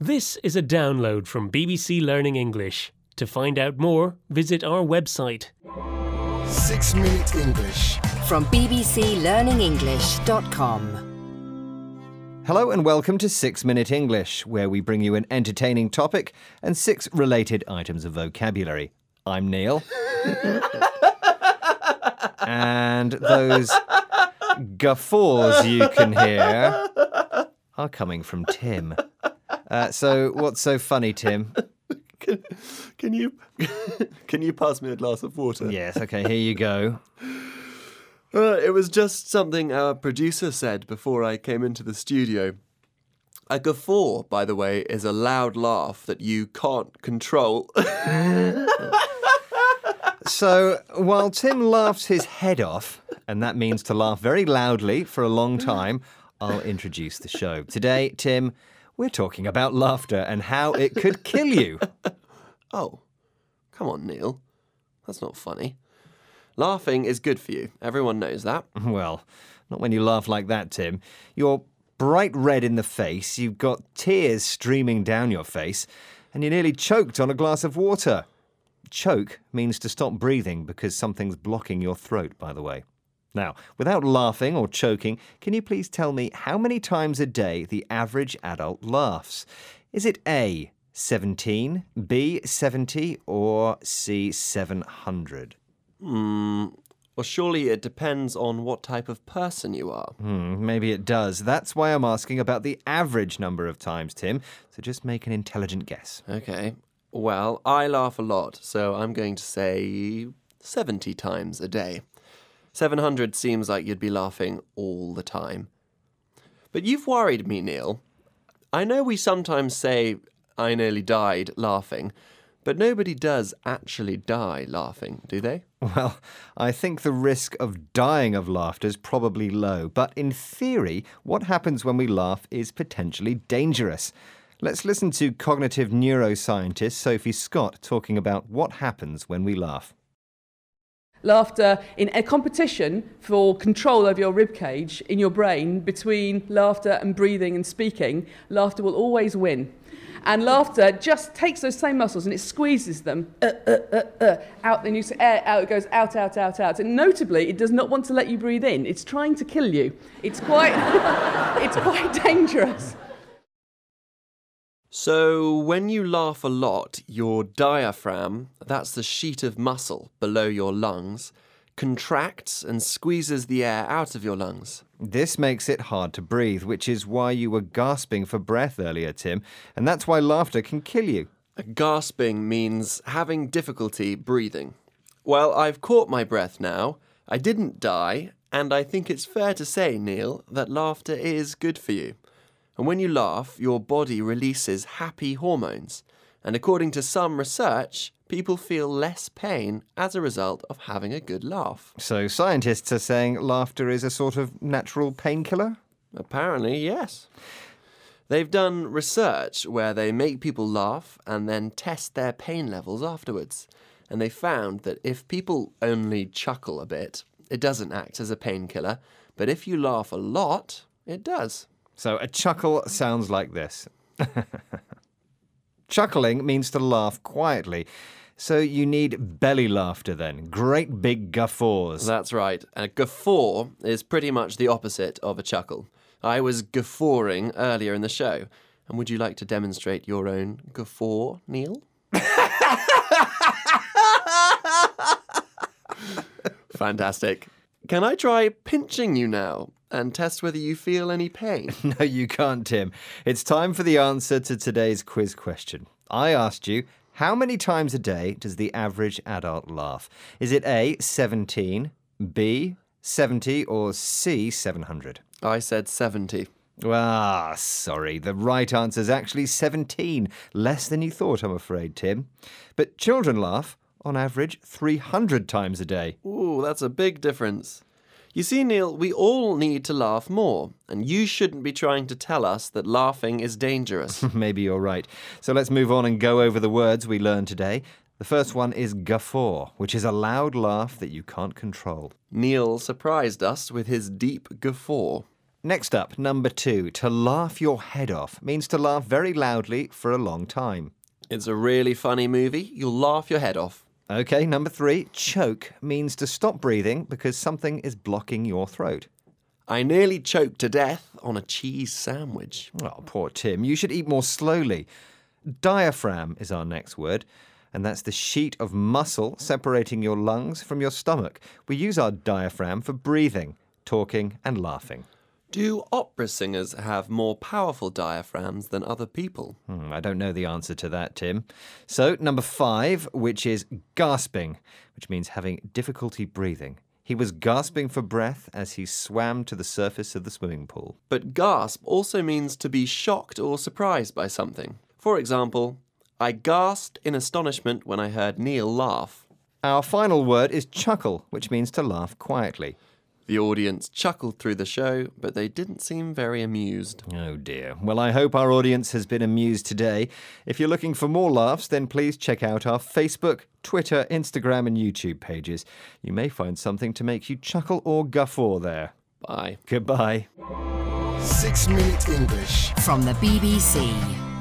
This is a download from BBC Learning English. To find out more, visit our website. 6 Minute English from bbclearningenglish.com. Hello and welcome to 6 Minute English, where we bring you an entertaining topic and 6 related items of vocabulary. I'm Neil. And those guffaws you can hear are coming from Tim. So what's so funny, Tim? Can you pass me a glass of water? Yes, okay, here you go. It was just something our producer said before I came into the studio. A guffaw, by the way, is a loud laugh that you can't control. So, while Tim laughs his head off, and that means to laugh very loudly for a long time, I'll introduce the show. Today, Tim, we're talking about laughter and how it could kill you. Oh, come on, Neil. That's not funny. Laughing is good for you. Everyone knows that. Well, not when you laugh like that, Tim. You're bright red in the face, you've got tears streaming down your face, and you're nearly choked on a glass of water. Choke means to stop breathing because something's blocking your throat, by the way. Now, without laughing or choking, can you please tell me how many times a day the average adult laughs? Is it A, 17, B, 70, or C, 700? Well, surely it depends on what type of person you are. Maybe it does. That's why I'm asking about the average number of times, Tim. So just make an intelligent guess. Okay. Well, I laugh a lot, so I'm going to say 70 times a day. 700 seems like you'd be laughing all the time. But you've worried me, Neil. I know we sometimes say, I nearly died laughing, but nobody does actually die laughing, do they? Well, I think the risk of dying of laughter is probably low, but in theory, what happens when we laugh is potentially dangerous. Let's listen to cognitive neuroscientist Sophie Scott talking about what happens when we laugh. Laughter in a competition for control over your ribcage in your brain between laughter and breathing and speaking, laughter will always win. And laughter just takes those same muscles and it squeezes them out. Then you say air out, it goes out, out, out, out. And notably, it does not want to let you breathe in. It's trying to kill you. It's quite, it's quite dangerous. So when you laugh a lot, your diaphragm, that's the sheet of muscle below your lungs, contracts and squeezes the air out of your lungs. This makes it hard to breathe, which is why you were gasping for breath earlier, Tim, and that's why laughter can kill you. Gasping means having difficulty breathing. Well, I've caught my breath now. I didn't die, and I think it's fair to say, Neil, that laughter is good for you. And when you laugh, your body releases happy hormones. And according to some research, people feel less pain as a result of having a good laugh. So scientists are saying laughter is a sort of natural painkiller? Apparently, yes. They've done research where they make people laugh and then test their pain levels afterwards. And they found that if people only chuckle a bit, it doesn't act as a painkiller. But if you laugh a lot, it does. So a chuckle sounds like this. Chuckling means to laugh quietly. So you need belly laughter then. Great big guffaws. That's right. A guffaw is pretty much the opposite of a chuckle. I was guffawing earlier in the show. And would you like to demonstrate your own guffaw, Neil? Fantastic. Can I try pinching you now and test whether you feel any pain? No, you can't, Tim. It's time for the answer to today's quiz question. I asked you, how many times a day does the average adult laugh? Is it A, 17, B, 70, or C, 700? I said 70. Sorry. The right answer is actually 17. Less than you thought, I'm afraid, Tim. But children laugh, on average, 300 times a day. Ooh, that's a big difference. You see, Neil, we all need to laugh more, and you shouldn't be trying to tell us that laughing is dangerous. Maybe you're right. So let's move on and go over the words we learned today. The first one is guffaw, which is a loud laugh that you can't control. Neil surprised us with his deep guffaw. Next up, number 2. To laugh your head off means to laugh very loudly for a long time. It's a really funny movie. You'll laugh your head off. Okay, number 3. Choke means to stop breathing because something is blocking your throat. I nearly choked to death on a cheese sandwich. Oh, poor Tim. You should eat more slowly. Diaphragm is our next word, and that's the sheet of muscle separating your lungs from your stomach. We use our diaphragm for breathing, talking, and laughing. Do opera singers have more powerful diaphragms than other people? I don't know the answer to that, Tim. So, number 5, which is gasping, which means having difficulty breathing. He was gasping for breath as he swam to the surface of the swimming pool. But gasp also means to be shocked or surprised by something. For example, I gasped in astonishment when I heard Neil laugh. Our final word is chuckle, which means to laugh quietly. The audience chuckled through the show, but they didn't seem very amused. Oh dear. Well, I hope our audience has been amused today. If you're looking for more laughs, then please check out our Facebook, Twitter, Instagram and YouTube pages. You may find something to make you chuckle or guffaw there. Bye. Goodbye. 6 Minute English. From the BBC.